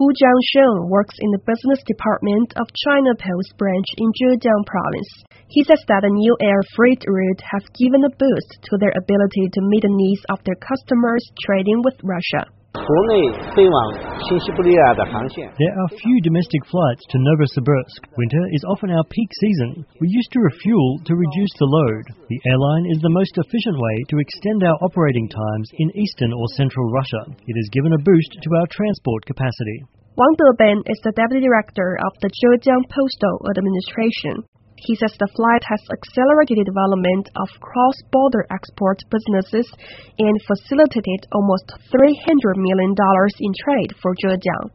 Hu Jiangsheng works in the business department of China Post branch in Zhejiang province. He says that the new air freight route has given a boost to their ability to meet the needs of their customers trading with Russia. There are few domestic flights to Novosibirsk. Winter is often our peak season. We used to refuel to reduce the load. The airline is the most efficient way to extend our operating times in eastern or central Russia. It has given a boost to our transport capacity. Wang Deben is the deputy director of the Zhejiang Postal Administration. He says the flight has accelerated the development of cross-border export businesses and facilitated almost $300 million in trade for Zhejiang.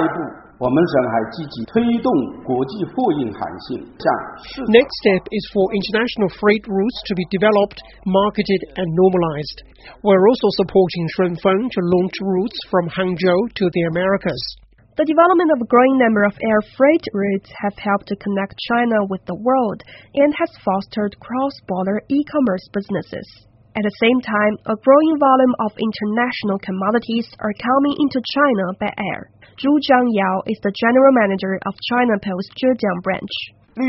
Next step is for international freight routes to be developed, marketed and normalized. We're also supporting Shunfeng to launch routes from Hangzhou to the Americas. The development of a growing number of air freight routes have helped to connect China with the world and has fostered cross-border e-commerce businesses. At the same time, a growing volume of international commodities are coming into China by air. Zhu Jiangyao is the general manager of China Post Zhejiang branch. We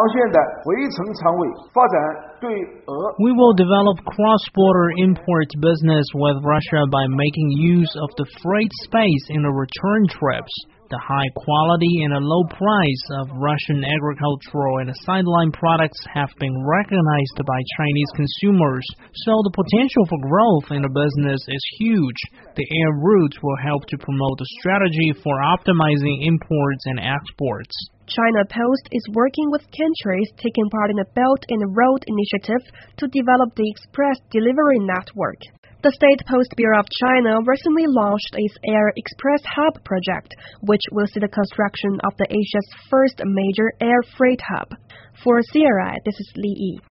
will develop cross-border import business with Russia by making use of the freight space in the return trips. The high quality and a low price of Russian agricultural and sideline products have been recognized by Chinese consumers, so the potential for growth in the business is huge. The air routes will help to promote the strategy for optimizing imports and exports. China Post is working with countries taking part in the Belt and Road Initiative to develop the express delivery network. The State Post Bureau of China recently launched its Air Express Hub project, which will see the construction of Asia's first major air freight hub. For CRI, this is Li Yi.